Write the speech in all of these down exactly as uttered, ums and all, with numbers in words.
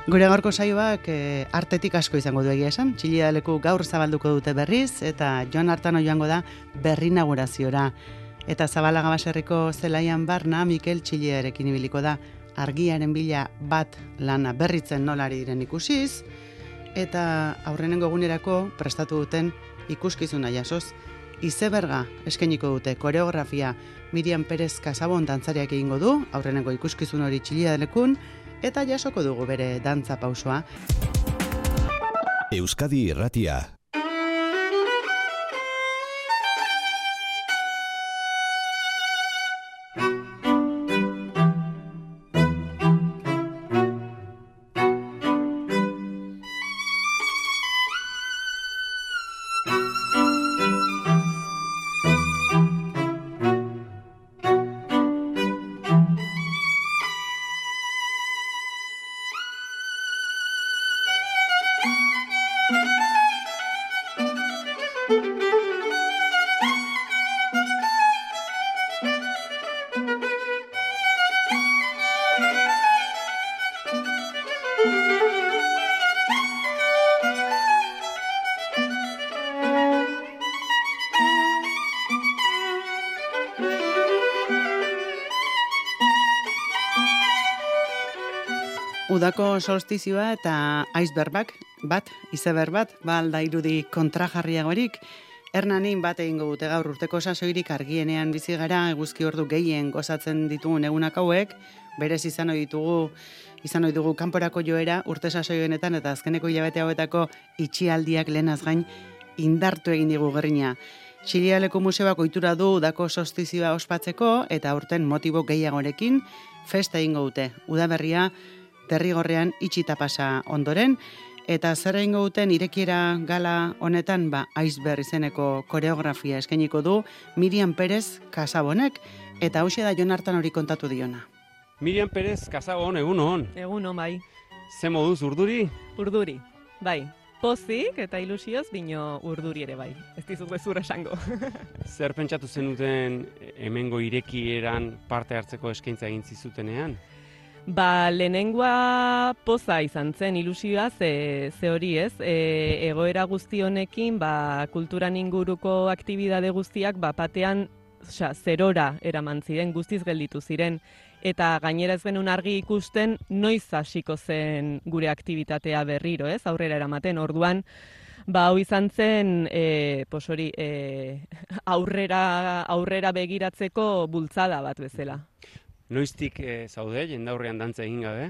Gure gaurko saioak e, artetik asko izango du egia esan. Txilida leku gaur zabalduko dute berriz, eta Jon Artano joango da berri inauguraziora. Eta Zabalaga baserriko zelaian barna Mikel Txilidarekin ibiliko da argiaren bila bat lana berritzen nolari diren ikusiz, eta aurrenengo egunerako prestatu duten ikuskizuna jasoz. Izeberga eskainiko dute koreografia Miriam Perez Kasabon dantzariak egingo du, aurrenengo ikuskizun hori Txilida lekun, eta jasoko dugu bere dantza pausoa. Euskadi Irratia. Udako solstizioa eta iceberg bat, izeber bat, balda irudi kontrajarriagorik. Hernanin bat egingo dute gaur urteko sasoirik argienean bizi gara, eguzki ordu gehien gozatzen ditugun egunak hauek, berez izan ohi ditugu, izan ohi dugu kanporako joera urte sasoienetan eta azkeneko hilabete hauetako itxialdiak lehenaz gain indartu egin digu gerrina. Txilida leku museoak ohitura du udako solstizioa ospatzeko eta aurten motibo gehiagorekin festa egingo dute. Udaberria derrigorrean itxita pasa ondoren, eta zer egingo duten irekiera gala honetan, ba, iceberg izeneko koreografia eskainiko du Miriam Perez Kasabonek, eta hauxe da Jon Artano hori kontatu diona. Miriam Perez Kasabon, egun hon. Egun hon, bai. Ze moduz urduri? Urduri, bai. Pozik eta ilusioz dino urduri ere bai. Ez dizut bezur esango. Zer pentsatu zenuten hemengo irekieran parte hartzeko eskaintza egin zizutenean? Ba, lehenengoa poza izan zen ilusioa, ze, ze hori ez, e, egoera guzti honekin, ba, kulturan inguruko aktibidade guztiak, ba, batean, osea, zerora eraman ziren, guztiz gelditu ziren, eta gainera ez genuen argi ikusten, noiz hasiko zen gure aktibitatea berriro, ez, aurrera eramaten, orduan, ba, hau izan zen, e, pos hori, e, aurrera, aurrera begiratzeko bultzada bat bezala. Noiztik e, zaude, jendaurrean dantza egin gabe?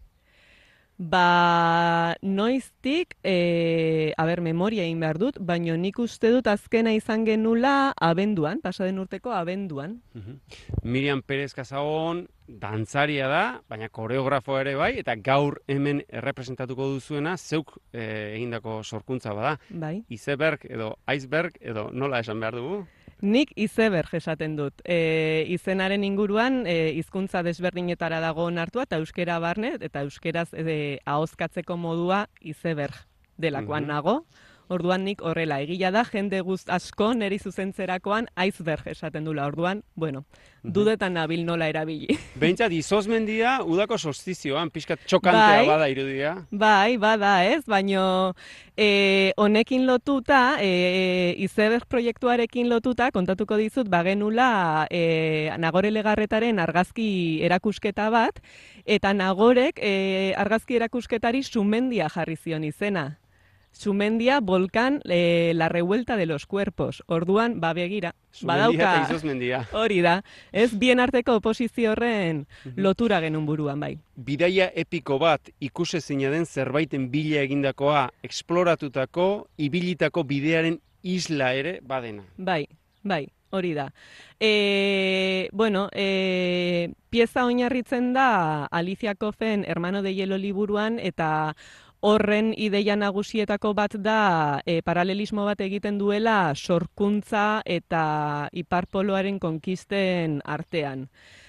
Ba, noiztik, e, a ber, memoria egin behar dut, baina nik uste dut azkena izan genula abenduan, pasaden urteko abenduan. Uh-huh. Miriam Perez Kasabon dantzaria da, baina koreografo ere bai, eta gaur hemen errepresentatuko duzuena zeuk e, egindako sorkuntza bada. Bai. Izeberg edo iceberg edo nola esan behar dugu? Nik izeberg esaten dut. E, izenaren inguruan e, hizkuntza desberdinetara dago onartua eta euskera barne eta euskeraz e, ahozkatzeko modua izeberg delakoan Mhm. nago. Orduan nik horrela egia da, jende guzt asko neri zuzentzerakoan iceberg esaten dula. Orduan, bueno, dudetan nabil nola erabili. Behintzat, izozmendia udako solstizioan, pixkat txokantea Bai. bada irudia. Bai, bada ez, baino e, honekin lotuta, e, izeberg proiektuarekin lotuta, kontatuko dizut, bagenula e, Nagore Legarretaren argazki erakusketa bat, eta Nagorek e, argazki erakusketari Sumendia jarri zion izena. Sumendia, volcán, e, la revuelta de los cuerpos. Orduan, ba begira, Sumendia eta izozmendia. hori da. Ez bien arteko oposizio horren lotura genuen buruan, bai. Bidaia epiko bat ikusezina den zerbaiten bila egindakoa, esploratutako, ibilitako bidearen isla ere badena. Bai, bai, hori da. E, bueno, e, pieza oinarritzen da Alicia Koffen Hermano de Hielo liburuan, eta horren ideia nagusietako bat da e, paralelismo bat egiten duela sorkuntza eta iparpoloaren konkisten artean.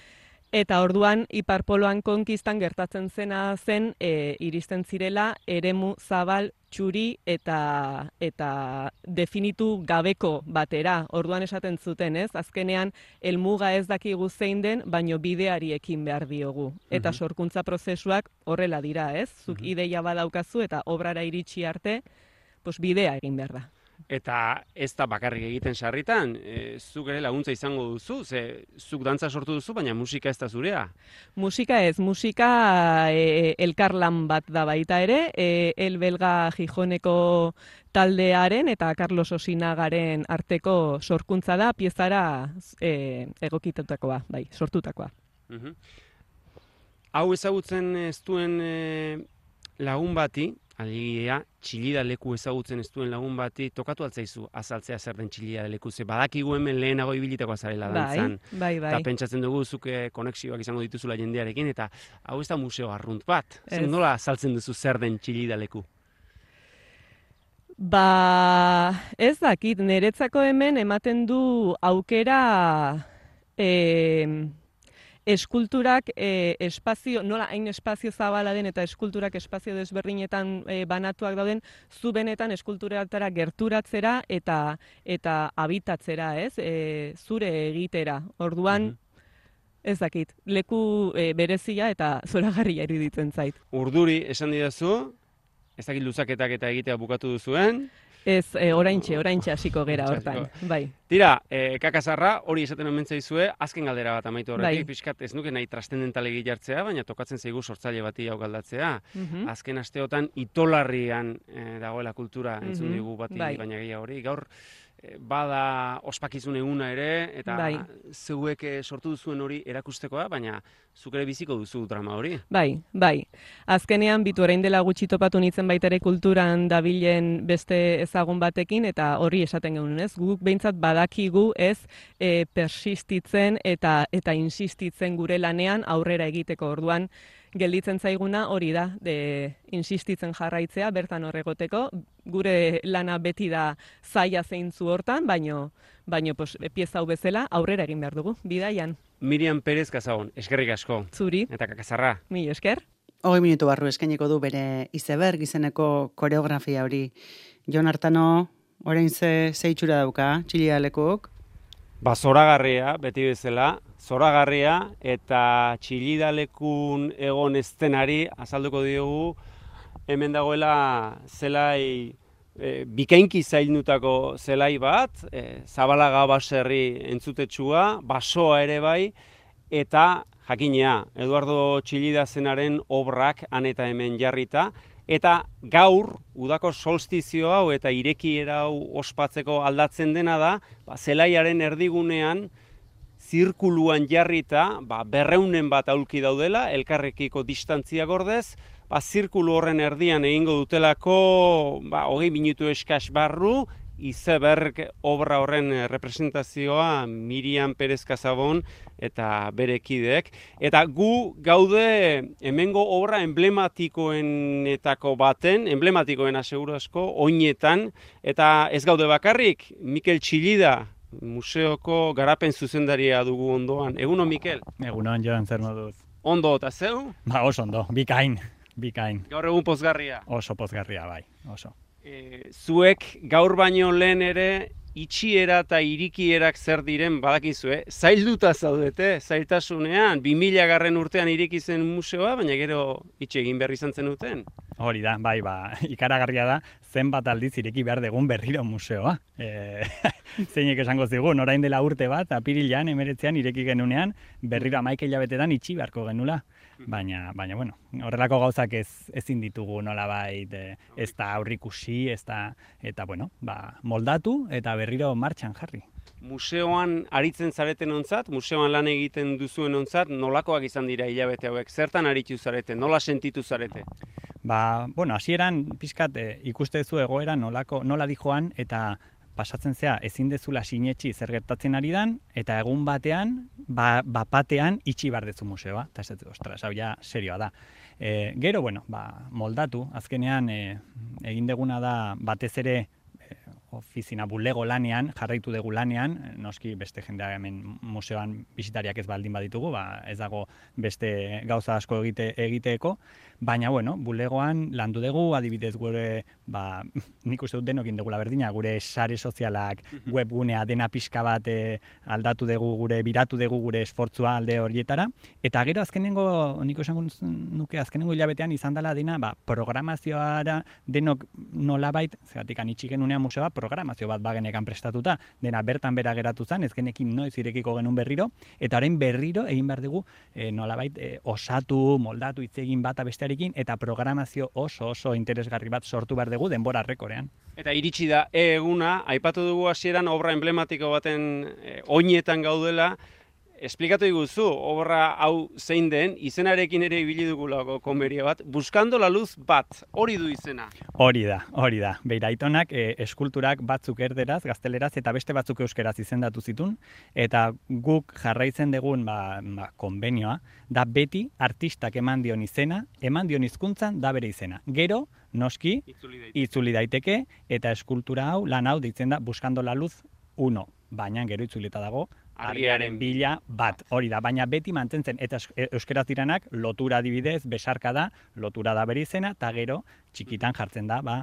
Eta orduan Iparpoloan konkistan gertatzen zena zen e, iristen zirela eremu zabal txuri eta eta definitu gabeko batera. Orduan esaten zuten, ez? Azkenean helmuga ez dakigu zein den, baino bideari ekin behar diogu. Eta sorkuntza prozesuak horrela dira, ez? Zuk ideia badaukazu eta obrara iritsi arte, pues bidea egin behar da. Eta ez da bakarrik egiten sarritan, e, zuk ere laguntza izango duzu, ze zuk dantza sortu duzu, baina musika ez da zurea. Musika ez, musika e, elkarlan bat da baita ere, e, El Belga Gijoneko taldearen eta Carlos Osinagaren arteko sorkuntza da, piezara e, egokitutakoa, bai, sortutakoa. Uhum. Hau ezagutzen ez duen e, lagun bati, alegia, txillida leku ezagutzen ez duen lagun bati, tokatu altzaizu azaltzea zer den txillida leku, ze badakigu hemen lehenago ibilitako azarela dantzan. Bai, bai, bai. Eta pentsatzen dugu zuke konexioak izango dituzula jendearekin, eta hau ez da museo arrunt bat. Zer nola azaltzen duzu zer den txillida leku? Ba, ez dakit, niretzako hemen ematen du aukera e, eskulturak e, espazio, nola hain espazio zabala den eta eskulturak espazio desberdinetan e, banatuak dauden, zu benetan eskulturatara gerturatzera eta eta habitatzera, ez? E, zure egitera. Orduan, ez dakit, leku e, berezia eta zoragarria iruditzen zait. Urduri esan didazu, ez dakit luzaketak eta egitea bukatu duzuen. Ez, e, oraintxe, oraintxe hasiko gera hortan, bai. Tira, e, kakazarra, hori esaten omen zaizue, azken galdera bat amaitu horretik, bai. Pixkat ez nuke nahi trascendentalegi jartzea, baina tokatzen zaigu sortzaile bati hau galdatzea. Mhm. Azken asteotan itolarrian e, dagoela kultura entzun Mhm. digu bati, Bai. baina gehiago hori. Gaur, e, bada ospakizun eguna ere, eta Bai. zeuek e, sortu duzuen hori erakustekoa, baina zuk ere biziko duzu drama hori. Bai, bai. Azkenean, bitu orain dela gutxi topatu nintzen baita ere kulturan dabilen beste ezagun batekin, eta hori esaten genuen, ez? Guk behintzat badakigu, ez, e, persistitzen eta eta insistitzen gure lanean aurrera egiteko. Orduan, gelditzen zaiguna hori da, de insistitzen jarraitzea, bertan horregoteko, gure lana beti da zaila zeintzu hortan, baino, baino pues, pieza hau bezala aurrera egin behar dugu, bidaian. Miriam Perez Kazaon, eskerrik asko. Zuri. Eta kakazarra. Mi esker. Hogei minutu barru eskainiko du bere izeberg izeneko koreografia hori. Jon Artano, orain ze zeitxura dauka, txillida lekuok? Ba, zoragarria, beti bezala, zoragarria eta txillidalekun egon eztenari azalduko diogu hemen dagoela zelai e, bikainki zailnutako zelai bat, e, Zabalaga baserri entzutetsua, basoa ere bai, eta jakinea, Eduardo Txillida zenaren obrak han eta hemen jarrita, eta gaur, udako solstizio hau eta irekiera hau ospatzeko aldatzen dena da, ba, zelaiaren erdigunean, zirkuluan jarrita, ba, berreunen bat aulki daudela, elkarrekiko distantzia gordez, ba, zirkulu horren erdian egingo dutelako, ba, hogei minutu eskas barru, izeberg obra horren representazioa Miriam Perez Kazabon eta bere kideek. Eta gu gaude hemengo obra emblematikoenetako baten, emblematikoena seguru asko, oinetan, eta ez gaude bakarrik, Mikel Txillida, museoko garapen zuzendaria dugu ondoan. Egunon, Mikel? Egunon, Joan, zer moduz? Ondo, eta zeu? Ba, oso ondo, bikain, bikain. Gaur egun pozgarria. Oso pozgarria, bai, oso. E, zuek gaur baino lehen ere itxiera eta irikierak zer diren badakizue, zailduta zaudete, zailtasunean, bi mila garren urtean ireki zen museoa, baina gero itxe egin behar izan zen duten. Hori da, bai, ba, ikaragarria da, zenbat aldiz ireki behar degun berriro museoa. E, zeinek esango zigun, orain dela urte bat, apirilean, emeretzean ireki genunean, berriro amaik hilabetetan itxi beharko genula. Baina, baina, bueno, horrelako gauzak ez, ezin ditugu nolabait, e, ez da aurrikusi, ez da, eta, bueno, ba, moldatu eta berriro martxan jarri. Museoan aritzen zareten ontzat, museoan lan egiten duzuen ontzat, nolakoak izan dira hilabete hauek? Zertan aritu zarete? Nola sentitu zarete? Ba, bueno, hasieran pixkat e, ikuste zu egoera nolako, nola dijoan eta pasatzen zea ezin dezula sinetxi zer gertatzen ari dan, eta egun batean, ba, bapatean itxi behar dezu museoa, eta ez dut, ostras, hau ja serioa da. E, gero, bueno, ba, moldatu, azkenean e, egin deguna da batez ere e, ofizina bulego lanean, jarraitu dugu lanean, noski beste jendea hemen museoan bisitariak ez baldin baditugu, ba, ez dago beste gauza asko egite, egiteeko, baina, bueno, bulegoan landu dugu, adibidez gure, ba, nik uste dut denokin dugula berdina, gure sare sozialak, webgunea dena pixka bat e, aldatu dugu, gure biratu dugu gure esfortzua alde horietara, eta gero azkenengo, nik esango nuke azkenengo hilabetean izan dela dena, ba, programazioara denok nolabait, zeratik anitxik genunean museoa, programazio bat bagenekan prestatuta, dena bertan bera geratu zen, ez genekin noiz irekiko genuen berriro, eta orain berriro egin behar dugu e, nolabait e, osatu, moldatu, hitz egin bata bestearekin, eta programazio oso oso interesgarri bat sortu behar dugu denbora rekorean. Eta iritsi da eguna, aipatu dugu hasieran obra emblematiko baten e, oinetan gaudela. Esplikatu diguzu, obra hau zein den, izenarekin ere ibili dugulako konberia bat, Buscando la luz bat, hori du izena. Hori da, hori da. Beira, Aitonak e, eskulturak batzuk erderaz, gazteleraz eta beste batzuk euskeraz izendatu zitun, eta guk jarraitzen dugun ba, ba, konbenioa, da beti artistak eman dion izena, eman dion hizkuntzan da bere izena. Gero, noski, Itzuli daiteke. itzuli daiteke, eta eskultura hau, lan hau deitzen da Buscando la luz uno, baina gero itzulita dago, argiaren bila bat, hori da, baina beti mantentzen, eta euskeraz diranak lotura adibidez, besarka da, lotura da bere izena, eta gero txikitan jartzen da, ba...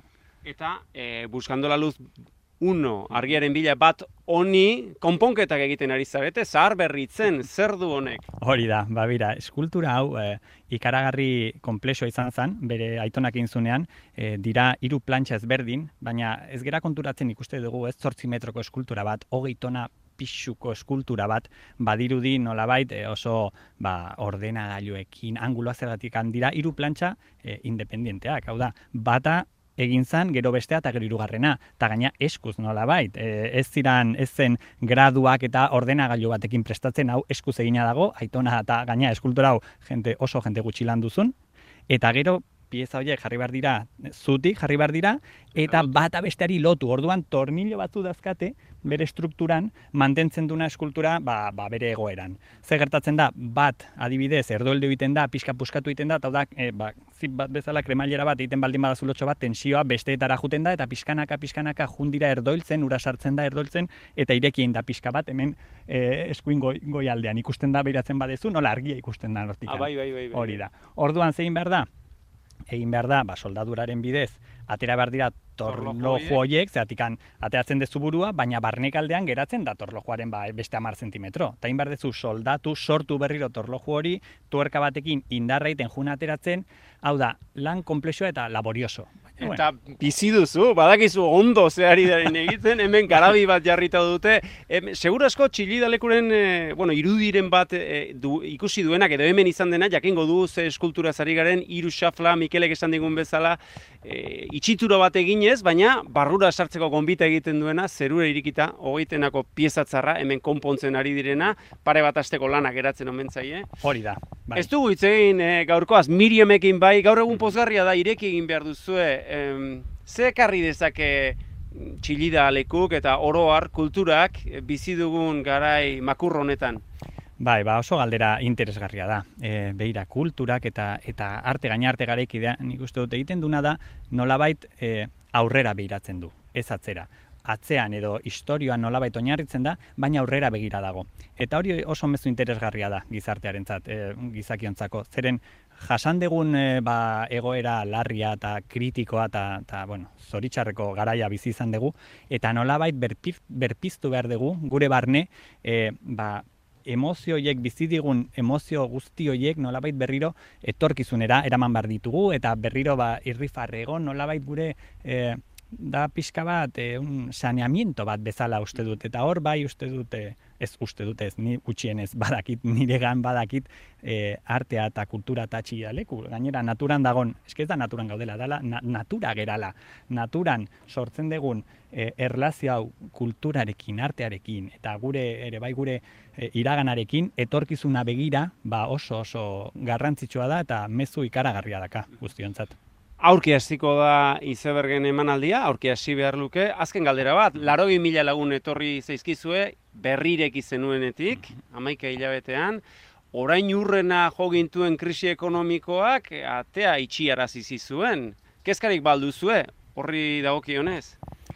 Eta, e, Buscando la luz uno, argiaren bila bat honi, konponketak egiten ari zarete, zahar berritzen, zer du honek? Hori da, ba bira, eskultura hau e, ikaragarri konplexua izan zen, bere Aitonak egin zunean, e, dira hiru plantxa ezberdin, baina ez gera konturatzen ikuste dugu ez zortzi metroko eskultura bat, hogei tona pixuko eskultura bat, badirudi nolabait e, oso ba, ordenagailuekin, anguloa zergatik dira hiru plantxa e, independienteak, hau da, bata egin zen, gero bestea eta gero hirugarrena, eta gaina eskuz nolabait, e, ez ziran, ez zen graduak eta ordenagailu batekin prestatzen, hau eskuz egina dago, Aitona eta gaina eskultura hau jente, oso jente gutxi lan duzun, eta gero pieza horiek jarri behar dira, zutik jarri behar dira, eta bata besteari lotu, orduan tornillo batzu dazkate, bere strukturan, mantentzen duna eskultura ba, ba, bere egoeran. Ze gertatzen da, bat adibidez, erdoeldu egiten da, pixka puskatu egiten da, eta da, e, ba, zip bat bezala kremailera bat egiten baldin badazulotxo bat, tensioa besteetara juten da, eta pixkanaka, pixkanaka jundira erdoiltzen, ura sartzen da erdoiltzen, eta irekien da pixka bat, hemen e, eskuin goi, goi aldean ikusten da, behiratzen badezu, nola argia ikusten da nortik. Ah, bai, bai, bai, bai. Hori da. Orduan zein behar da? Egin behar da, ba, soldaduraren bidez, atera behar dira torloju horiek, zeratikan ateratzen dezu burua, baina barnekaldean geratzen da torlojuaren ba, beste hamar zentimetro. Eta egin behar dezu soldatu, sortu berriro torloju hori, tuerka batekin indarraiten juna ateratzen, hau da, lan konplexua eta laborioso. Eta bizi duzu, badakizu ondo zehari daren egiten, hemen garabi bat jarrita dute. Em, seguru asko txilidalekuren, e, bueno, irudiren bat e, du, ikusi duenak, edo hemen izan dena, jakingo du ze eskultura zari garen, hiru xafla, Mikelek esan digun bezala, e, itxitura bat eginez, baina barrura sartzeko gonbita egiten duena, zerura irikita, hogeitenako piezatzarra, hemen konpontzen ari direna, pare bat asteko lanak geratzen omen zaie. Hori da. Bai. Ez dugu hitz egin e, gaurkoaz, Miriamekin bai, gaur egun pozgarria da, ireki egin behar duzue, em, ze ekarri dezake Txillida lekuk eta oroar kulturak bizi dugun garai makur honetan? Bai, ba oso galdera interesgarria da. E, beira, kulturak eta eta arte gaina arte garaikidea, nik uste dut egiten duna da, nolabait e, aurrera behiratzen du, ez atzera. Atzean edo historioan nolabait oinarritzen da, baina aurrera begira dago. Eta hori oso mezu interesgarria da gizartearentzat, e, gizakiontzako. Zeren jasan degun e, ba, egoera larria eta kritikoa eta, eta bueno, zoritxarreko garaia bizi izan dugu, eta nolabait berpiz, berpiztu behar dugu, gure barne, e, ba, emozio horiek, bizi digun emozio guzti horiek nolabait berriro etorkizunera eraman behar ditugu, eta berriro ba, irrifarrego nolabait gure e, da pixka bat, e, un saneamiento bat bezala uste dut, eta hor bai uste dut, e, ez uste dut ez, ni gutxienez badakit, niregan badakit e, artea eta kultura eta txillaleku, gainera naturan dagon, eske ez da naturan gaudela, dala na, natura gerala, naturan sortzen dugun e, erlazio hau kulturarekin, artearekin, eta gure, ere bai gure e, iraganarekin, etorkizuna begira, ba oso oso garrantzitsua da, eta mezu ikaragarria daka guztiontzat. Aurki hasiko da Izebergen emanaldia, aurki hasi behar luke. Azken galdera bat, laurogei mila lagun etorri zaizkizue, berrirek izenuenetik, hamaika hilabetean, orain urrena jo gintuen krisi ekonomikoak, atea itxiarazi zizuen. Kezkarik balduzue, horri dagokionez?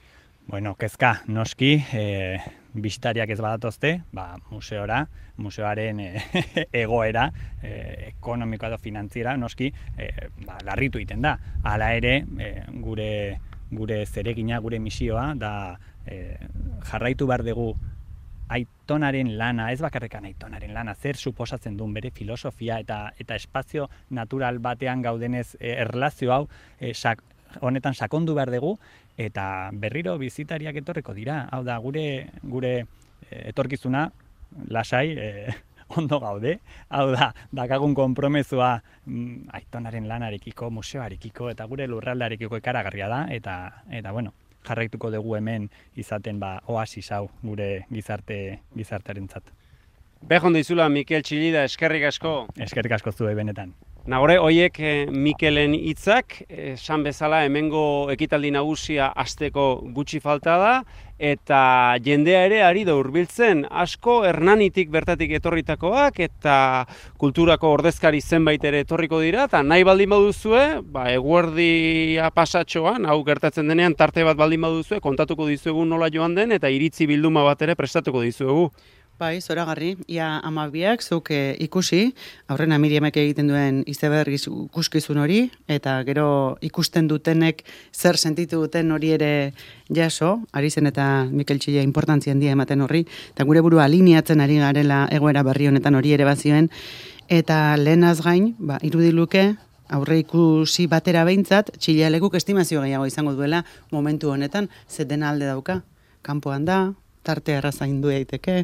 Bueno, kezka, noski, e, bisitariak ez badatozte, ba, museora, museoaren e, egoera, e, ekonomikoa edo finantziera, noski, e, ba, larritu egiten da. Hala ere, e, gure, gure zeregina, gure misioa, da e, jarraitu behar dugu aitonaren lana, ez bakarrekan aitonaren lana, zer suposatzen duen bere filosofia eta eta espazio natural batean gaudenez e, erlazio hau e, sak, honetan sakondu behar dugu, eta berriro bizitariak etorriko dira. Hau da, gure gure e, etorkizuna lasai e, ondo gaude. Hau da, dakagun konpromezua mm, aitonaren lanarekiko, museoarekiko eta gure lurraldarekiko ikaragarria da, eta eta bueno, jarraituko dugu hemen izaten ba oasis hau gure gizarte gizartearentzat. Behon dizula Mikel Txillida, eskerrik asko. Eskerrik asko zuei benetan. Nagore, hoiek eh, Mikelen hitzak, esan bezala hemengo ekitaldi nagusia hasteko gutxi falta da, eta jendea ere ari da hurbiltzen, asko Hernanitik bertatik etorritakoak, eta kulturako ordezkari zenbait ere etorriko dira, eta nahi baldin baduzue, ba, eguerdia pasatxoan, hau gertatzen denean tarte bat baldin baduzue, kontatuko dizuegu nola joan den, eta iritzi bilduma bat ere prestatuko dizuegu. Bai, zoragarri, ia amabiak, zuk e, ikusi, aurrena Miriamek egiten duen izeberg ikuskizun hori, eta gero ikusten dutenek zer sentitu duten hori ere jaso, ari zen eta Mikel Txillida importantzia handia ematen horri, eta gure burua alineatzen ari garela egoera berri honetan hori ere bazioen, eta lehenaz gain, ba, irudiluke, aurre ikusi batera behintzat, Txillalekuk estimazio gehiago izango duela momentu honetan, zeten alde dauka, kanpoan da, tarte errazaindu daiteke.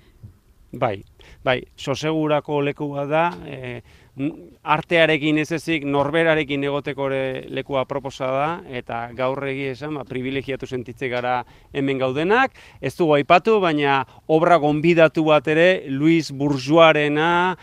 Bai, bai, sosegurako lekua da, e, artearekin ez ezik norberarekin egoteko lekua proposa da, eta gaur egi esan, ba, privilegiatu sentitze gara hemen gaudenak. Ez dugu aipatu, baina obra gonbidatu bat ere, Luis Bourgeoisrena,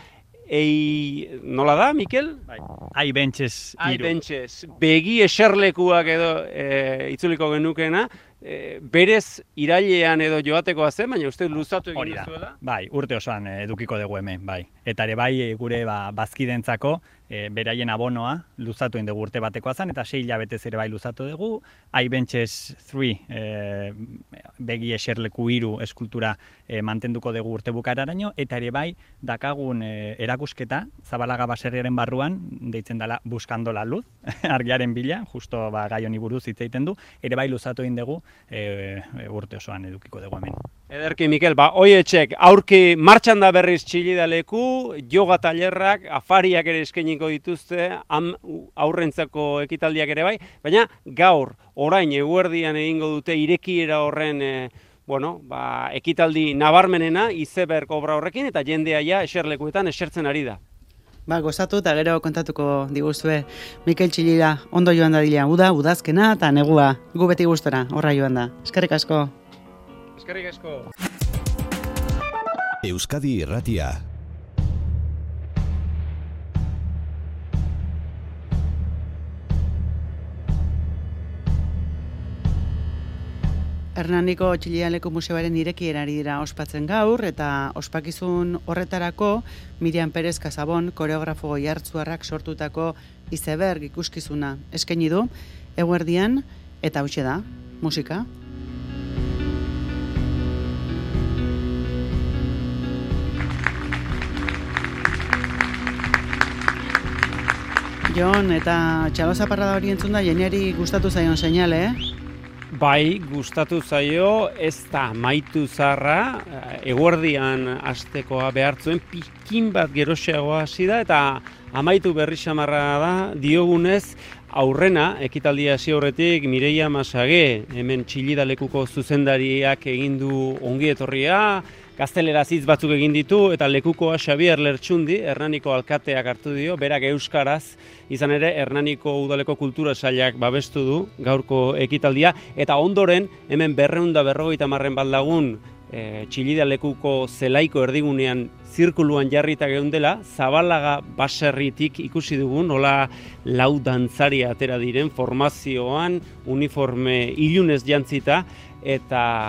ei, nola da, Mikel? Bai. Ai bentxez Ai bentxez, begi eserlekuak edo e, itzuliko genukena, E, berez irailean edo joatekoa zen, baina uste luzatu egin duzuela? Bai, urte osoan edukiko dugu hemen, bai. Eta ere bai gure ba, bazkidentzako e, beraien abonoa luzatu egin dugu urte batekoa zen, eta sei hilabetez ere bai luzatu dugu. I Benches three e, begi eserleku hiru eskultura e, mantenduko dugu urte bukararaino, eta ere bai dakagun e, erakusketa Zabalaga baserriaren barruan, deitzen dela Buscando la Luz, argiaren bila, justo ba, gai honi buruz hitz egiten du, ere bai luzatu egin dugu E, e, urte osoan edukiko dugu hemen. Ederki, Mikel, ba, oietxek, aurki martxan da berriz Txillida leku, yoga tailerrak, afariak ere eskainiko dituzte, am, aurrentzako ekitaldiak ere bai, baina gaur, orain eguerdian egingo dute irekiera horren e, bueno, ba, ekitaldi nabarmenena, izeberg obra horrekin, eta jendea ja eserlekuetan esertzen ari da. Ba, gozatu eta gero kontatuko diguzue Mikel Txillida ondo joan da dila, uda, udazkena eta negua, gu beti gustora, horra joan da. Eskerrik asko. Eskerrik asko. Euskadi Irratia. Hernaniko Txillaleko Museoaren irekierari dira ospatzen gaur, eta ospakizun horretarako Miriam Pérez Casabon koreografo goiartzuarrak sortutako izeberg ikuskizuna eskaini du, eguerdian, eta hauxe da, musika. Jon, eta txalozaparra da hori entzun da, jeneri gustatu zaion seinale, eh? Bai, gustatu zaio, ez da maitu zarra, eguerdian hastekoa behartzuen, pikin bat geroxeagoa hasi da, eta amaitu berri xamarra da, diogunez, aurrena, ekitaldia hasi horretik, Mireia Masage, hemen Txillida lekuko zuzendariak egin du ongi etorria, gazteleraz hitz batzuk egin ditu, eta lekukoa Xabier Lertxundi, Hernaniko alkateak hartu dio, berak euskaraz, izan ere Hernaniko udaleko kultura sailak babestu du gaurko ekitaldia, eta ondoren hemen berrehun eta berrogeita hamar bat lagun e, Txillida lekuko zelaiko erdigunean zirkuluan jarrita geundela, Zabalaga baserritik ikusi dugu, nola lau dantzari atera diren formazioan, uniforme ilunez jantzita, eta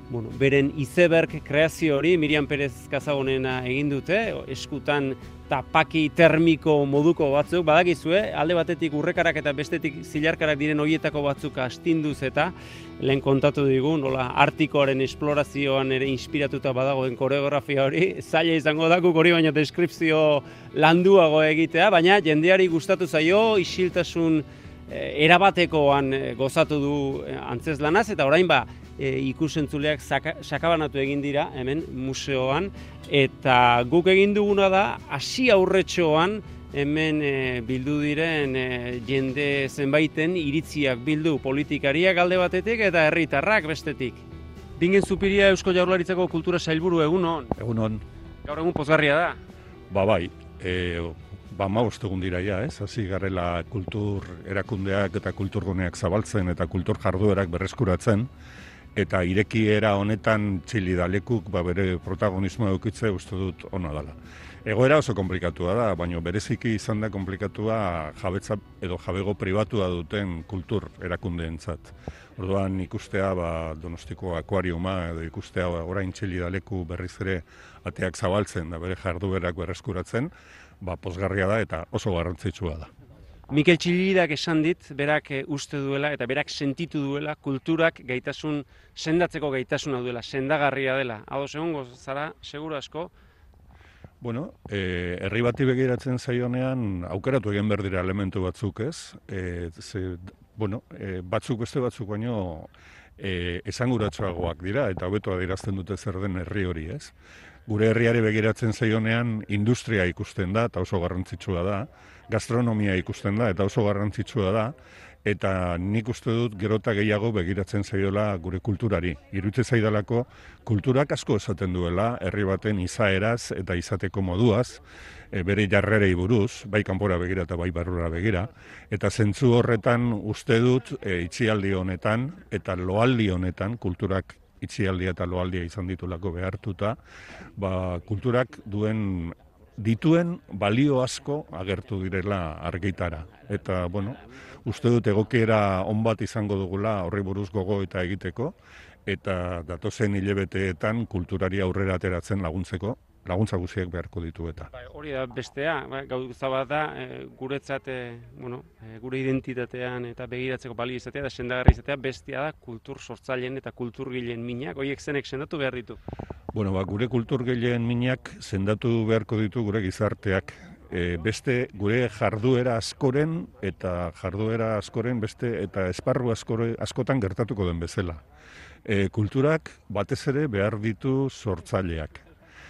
bueno, beren izeberg kreazio hori Miriam Perez Kazagonena egin dute, eskutan tapaki termiko moduko batzuk, badakizue, alde batetik urrekarak eta bestetik zilarkarak diren horietako batzuk astinduz eta lehen kontatu digu, nola Artikoaren esplorazioan ere inspiratuta badagoen koreografia hori, zaila izango da guk hori baina deskripzio landuago egitea, baina jendeari gustatu zaio, isiltasun eh, erabatekoan eh, gozatu du eh, antzezlanaz, eta orain ba, E, ikusentzuleak sakabanatu egin dira hemen museoan, eta guk egin duguna da hasi aurretxoan hemen e, bildu diren e, jende zenbaiten iritziak bildu, politikariak alde batetik eta herritarrak bestetik. Bingen Zupiria Eusko Jaurlaritzako Kultura Sailburu, egunon. Egunon. Gaur egun pozgarria da. Ba bai, e, ba hamabost egun dira ja, ez? Hasi garela kultur erakundeak eta kulturguneak zabaltzen eta kultur jarduerak berreskuratzen. Eta irekiera honetan txilidalekuk ba, bere protagonismoa eukitze uste dut ona dela. Egoera oso komplikatua da, baina bereziki izan da komplikatua jabetza edo jabego pribatua duten kultur erakundeentzat. Orduan ikustea ba, Donostiko akuariuma edo ikustea ba, orain txilidaleku berriz ere ateak zabaltzen da bere jarduerak berreskuratzen, ba, pozgarria da eta oso garrantzitsua da. Mikel Txilidak esan dit, berak uste duela eta berak sentitu duela kulturak gaitasun, sendatzeko gaitasuna duela, sendagarria dela. Ados egongo zara, seguru asko? Bueno, eh, herri bati begiratzen zaionean aukeratu egin behar dira elementu batzuk, ez? Eh, ze, bueno, eh, batzuk beste batzuk baino eh, esanguratsuagoak dira eta hobeto adierazten dute zer den herri hori, ez? Gure herriari begiratzen zaionean industria ikusten da eta oso garrantzitsua da, gastronomia ikusten da eta oso garrantzitsua da, eta nik uste dut gerota gehiago begiratzen zaiola gure kulturari. Iruditzen zaidalako kulturak asko esaten duela herri baten izaeraz eta izateko moduaz, e, bere jarrerei buruz, bai kanpora begira eta bai barrura begira, eta zentzu horretan uste dut e, itxialdi honetan eta loaldi honetan kulturak itxialdia eta loaldia izan ditulako behartuta, ba, kulturak duen dituen balio asko agertu direla argitara. Eta, bueno, uste dut egokiera on bat izango dugula horri buruz gogo eta egiteko, eta datozen hilabeteetan kulturari aurrera ateratzen laguntzeko, laguntza guztiak beharko ditu eta. Ba, hori da bestea, ba, gauza bat da, e, guretzat, e, bueno, e, gure identitatean eta begiratzeko balio izatea da sendagarri izatea, bestia da kultur sortzaileen eta kulturgileen minak, horiek zenek sendatu behar ditu. Bueno, ba, gure kulturgileen minak sendatu beharko ditu gure gizarteak. E, beste gure jarduera askoren eta jarduera askoren beste eta esparru askore, askotan gertatuko den bezala. E, kulturak batez ere behar ditu sortzaileak.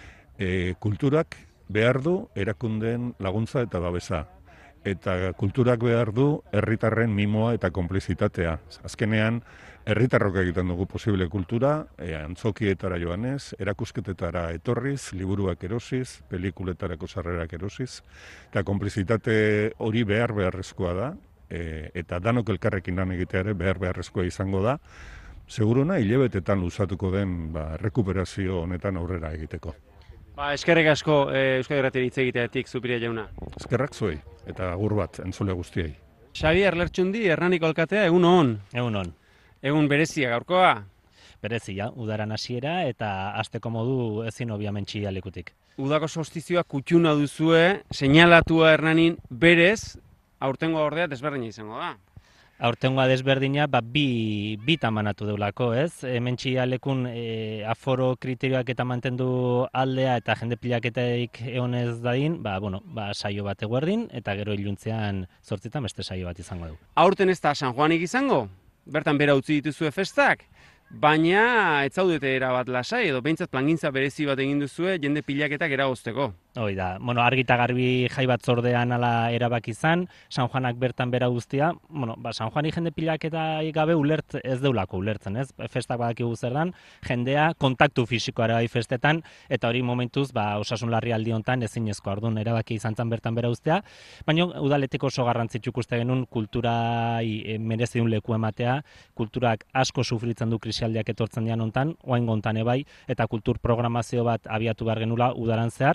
E, kulturak behar du erakundeen laguntza eta babesa. Eta kulturak behar du herritarren mimoa eta konplizitatea. Azkenean, herritarrok egiten dugu posible kultura, e, antzokietara joanez, erakusketetara etorriz, liburuak erosiz, pelikuletarako sarrerak erosiz, eta konplizitate hori behar beharrezkoa da, e, eta danok elkarrekin lan egitea ere behar beharrezkoa izango da, seguruna hilabetetan luzatuko den ba, rekuperazio honetan aurrera egiteko. Ba, eskerrik asko e, Euskal Irratiari hitz egiteatik, Zupiria jauna. Eskerrak zuei, eta agur bat, entzule guztiei. Xabier Lertxundi, Hernaniko alkatea, egun on. Egun on. Egun berezia gaurkoa. Berezia, udaran hasiera eta hasteko modu ezin obiamen txillalekutik. Udako solstizioa kutxuna duzue, seinalatua Hernanin berez, aurtengo ordea desberdina izango da. Aurtengoa desberdina, ba, bi, bi tamanatu deulako, ez? Hemen txialekun e, aforo kriterioak eta mantendu aldea eta jende pilaketaik egonez dadin, ba, bueno, ba, saio bat eguerdin, eta gero iluntzean zortzitan beste saio bat izango dugu. Aurten ez da San Juanik izango, bertan bera utzi dituzue festak, baina ez zaudete erabat lasai, edo behintzat plangintza berezi bat egin duzue jende pilaketak eragozteko. Hoi da, bueno, argi eta garbi jai bat zordean ala erabaki izan, San Juanak bertan bera guztia, bueno, ba, San Juani jende pilaketa gabe ulert, ez deulako ulertzen, ez? Festak badakigu zer dan, jendea kontaktu fisikoa bai festetan, eta hori momentuz, ba, osasun larrialdi hontan ezinezko ordun erabaki izan zen bertan bera guztia, baina udaletiko oso garrantzitsu ikuste genuen kulturai e, mereziun leku ematea, kulturak asko sufritzen du krisialdiak etortzen dian hontan, oain hontan ebai, eta kultur programazio bat abiatu behar genula udaran zehar,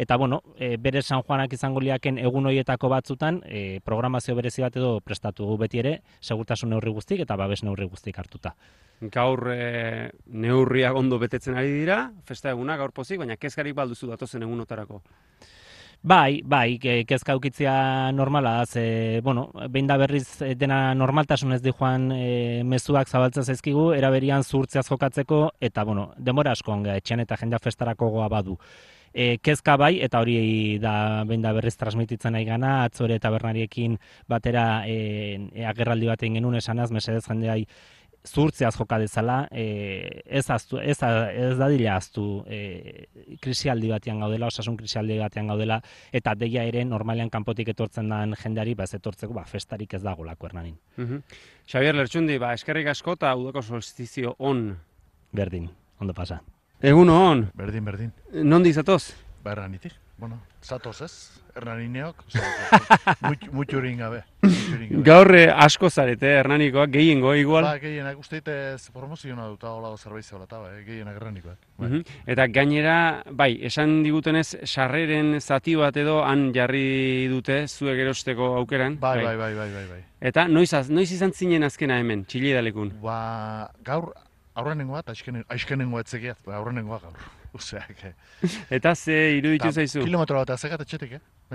eta bueno, e, bere San Juanak izango liaken egun hoietako batzutan e, programazio berezi bat edo prestatu dugu beti ere, segurtasun neurri guztik eta babes neurri guztik hartuta. Gaur e, neurriak ondo betetzen ari dira, festa eguna gaur pozik, baina kezkarik balduzu datozen egunotarako. Bai, bai, kezka ukitzia normala da, ze, bueno, behin da berriz dena normaltasunez di joan e, mezuak zabaltza zaizkigu, eraberian zuhurtzeaz jokatzeko, eta, bueno, denbora asko onga, etxean eta jendea festarako goa badu. E, kezka bai, eta hori da behin da berriz transmititzen nahi gana, atzo ere tabernariekin batera e, e, agerraldi bat egin genuen esanaz, mesedez jendeai zuhurtzeaz joka dezala, e, ez, aztu, ez, ez dadila aztu e, krisialdi batean gaudela, osasun krisialdi batean gaudela, eta deia ere normalean kanpotik etortzen den jendeari, ba, ez etortzeko, ba, festarik ez dagolako Hernanin. Uh-huh. Xabier Lertxundi, ba, eskerrik asko eta udako solstizio on. Berdin, ondo pasa. Egun on. Berdin, berdin. Nondi zatoz? Ba, Hernanitik. Bueno, zatoz ez, Hernanineok, mutxurin gabe. Gaur asko zarete, Hernanikoak, gehiengo igual. Ba, gehienak, uste ez promoziona duta hola zerbait hola, ba, gehienak Hernanikoak. Bai. Uh-huh. Eta gainera, bai, esan digutenez, sarreren zati bat edo han jarri dute zuek erosteko aukeran. Bai, bai, bai, bai, bai, bai. Eta noiz, noiz izan zinen azkena hemen, Txillidalekun? Ba, gaur, aurrenengoa eta aizkenengoa etzekiat, ba, aurrenengoa gaur. Useak, eh. Eta ze iruditu zaizu? Kilometro bat azegat etxetik, eh?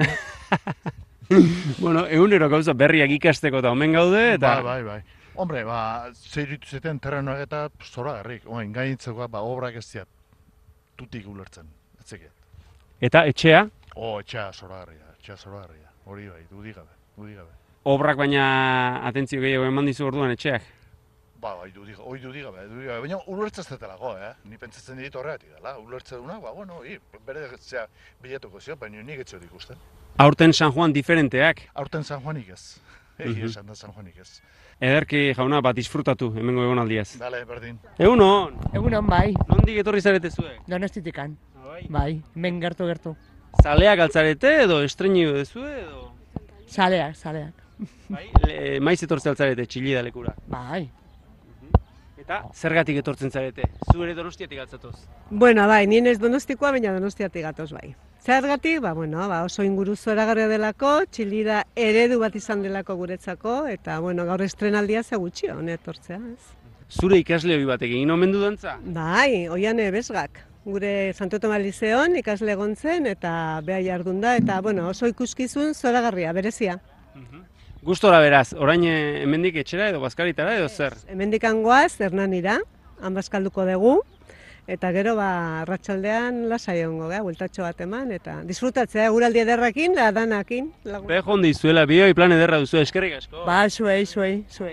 Bueno, egunero gauza berriak ikasteko eta omen gaude, eta... Bai, bai, bai. Hombre, ba, ze iruditu zeten terrenoak eta zoragarrik. Oain, gainitzekoa, ba, obrak ez ziat tutik ulertzen, etzekiat. Eta etxea? Oh, etxea zoragarria, etxea zoragarria. Hori bai, dudigabe, dudigabe. Obrak baina atentzio gehiago eman dizu orduan etxeak? Ba, bai, dudigabe, hori dudigabe, dudigabe. Baina ulertzen zetelako, eh? Ni pentsatzen dit horregatik dela. Ulertzen duna, ba, bueno, hi, bere zea bilatuko zio, baina nik etxeo ikusten. Aurten San Juan diferenteak? Aurten San Juanik ez. Egi esan da San Juanik ez. Ederki jauna, bat disfrutatu, hemengo egonaldiaz. Dale, berdin. Egunon! Egunon, bai. Nondik etorri zarete zuek? Donostitikan. Bai. Bai, hemen gertu gertu. Zaleak altzarete edo estreñio dezue edo? Zaleak, zaleak. Bai, Le, maiz etortze altzarete Txillidalekura. Bai. Eta zergatik etortzen zarete? Zu ere Donostiatik altzatoz? Bueno, bai, nien ez Donostikoa, baina Donostiatik gatoz bai. Zergatik, ba, bueno, ba, oso inguru zoragarria delako, Txillida eredu bat izan delako guretzako, eta, bueno, gaur estrenaldia ze gutxi hone etortzea, ez? Zure ikasle hori batek egin omen du dantza? Bai, Oiane Besgak. Gure Santo Toma Lizeon ikasle egontzen eta beha jardun da, eta, bueno, oso ikuskizun zoragarria, berezia. Gustora beraz, orain hemendik etxera edo bazkaritara edo zer? Hemendik angoaz, Hernanira, han bazkalduko dugu, eta gero ba arratsaldean lasai egongo gara, bueltatxo bat eman, eta disfrutatzea, eguraldi ederrakin, da danakin. Bejo ondi zuela, bioi plan ederra duzu, eskerrik asko. Ba, zuei, zuei, zuei.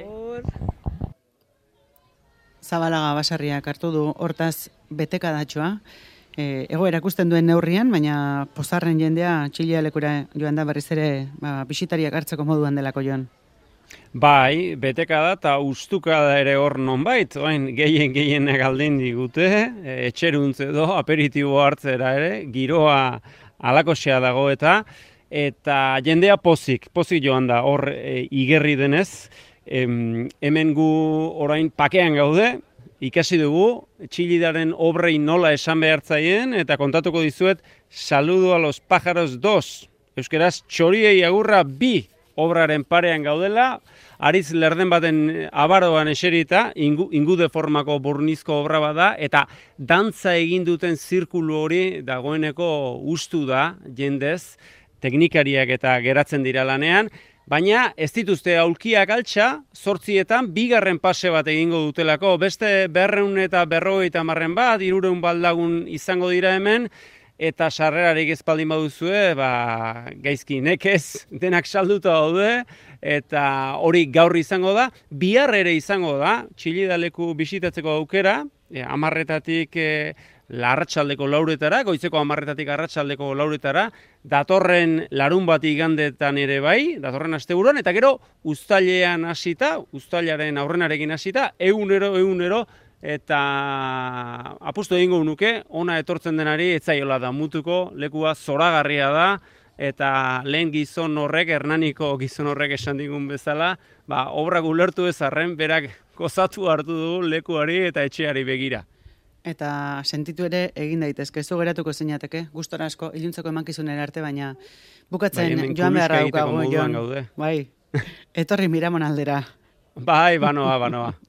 Zabalaga basarriak hartu du, hortaz betekadatxoa. E, ego erakusten duen neurrian, baina pozarren jendea Txillidalekura joan da berriz ere ba, bisitariak hartzeko moduan delako joan. Bai, beteka da eta ustuka da ere hor nonbait, oain gehien gehienak aldin digute, etxeruntze edo aperitibo hartzera ere, giroa alakoxea dago eta eta jendea pozik, pozik joan da hor e, igerri denez, em, hemen gu orain pakean gaude, ikasi dugu, Txillidaren obrei nola esan behartzaien, eta kontatuko dizuet, saludo a los pájaros dos. Euskeraz, txoriei agurra bi obraren parean gaudela, Aritz lerden baten abaroan eserita, ingu, ingude formako burnizko obra bada, eta dantza egin duten zirkulu hori dagoeneko ustu da, jendez, teknikariak eta geratzen dira lanean, baina ez dituzte aulkiak altxa, zortzietan bigarren pase bat egingo dutelako, beste berreun eta berrogeita marren bat, hirureun baldagun izango dira hemen, eta sarrerarik ez baldin baduzue, ba, gaizki nekez denak salduta daude, eta hori gaur izango da, bihar ere izango da, Txillidaleku bisitatzeko aukera, e, amarretatik e, arratsaldeko lauretara, goizeko amarretatik arratsaldeko lauretara, datorren larun bat igandetan ere bai, datorren asteburuan, eta gero uztailean hasita, uztailaren aurrenarekin hasita, egunero, egunero, eta apustu egingo nuke, ona etortzen denari etzaiola da mutuko, lekua zoragarria da, eta lehen gizon horrek, Hernaniko gizon horrek esan digun bezala, ba, obrak ulertu ez arren, berak gozatu hartu du lekuari eta etxeari begira. eta sentitu ere egin daitezke. Zu geratuko zinateke, gustora asko, iluntzeko emankizunera arte, baina bukatzen Bai, joan beharra egiteko daukagu, moduan Jon. gaude. Bai, etorri Miramon aldera. Bai, banoa, banoa.